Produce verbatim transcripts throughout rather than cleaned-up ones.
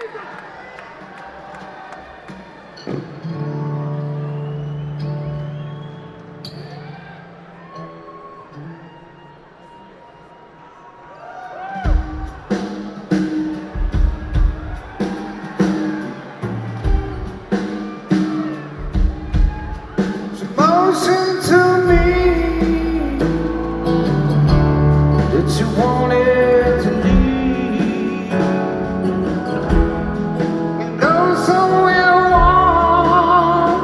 Motion to me that you wanted to leave and go somewhere warm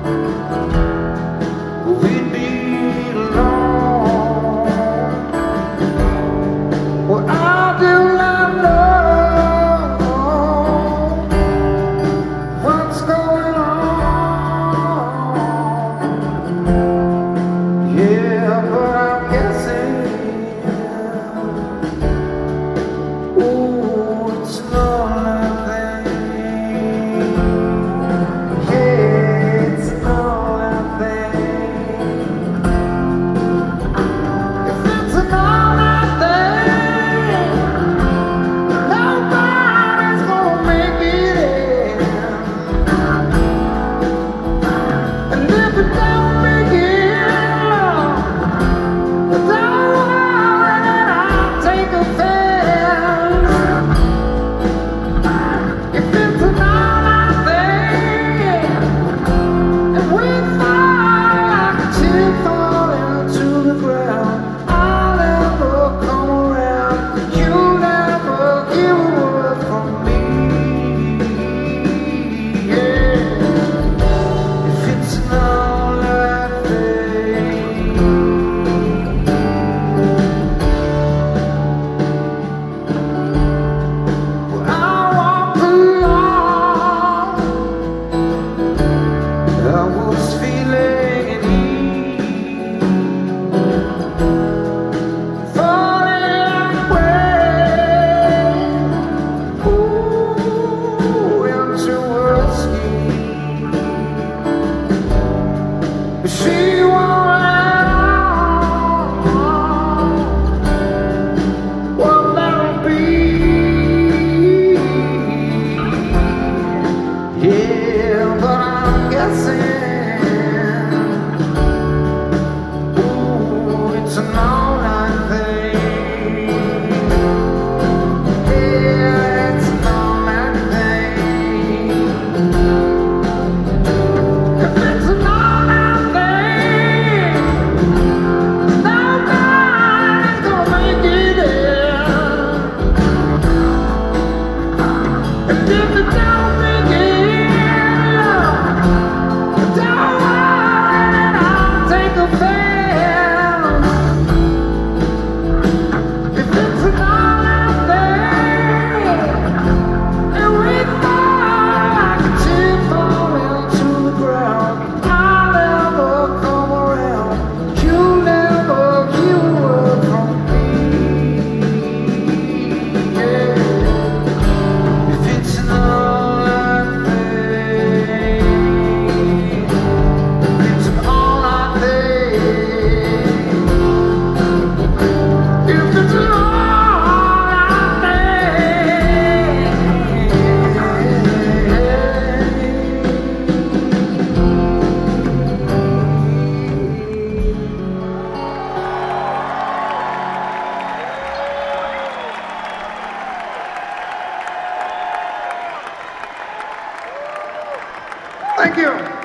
where we'd be alone. Well, I do not know what's going on. Yeah, but I'm guessing, ooh, it's lonely thing. Yeah, it's lonely thing. If it's an lonely thing, nobody's gonna make it in. And if it don't make it, she won't what that'll be. Yeah, but I'm guessing, ooh, it's an all-night thing. Yeah, it's an all-night thing. If it's an thank you.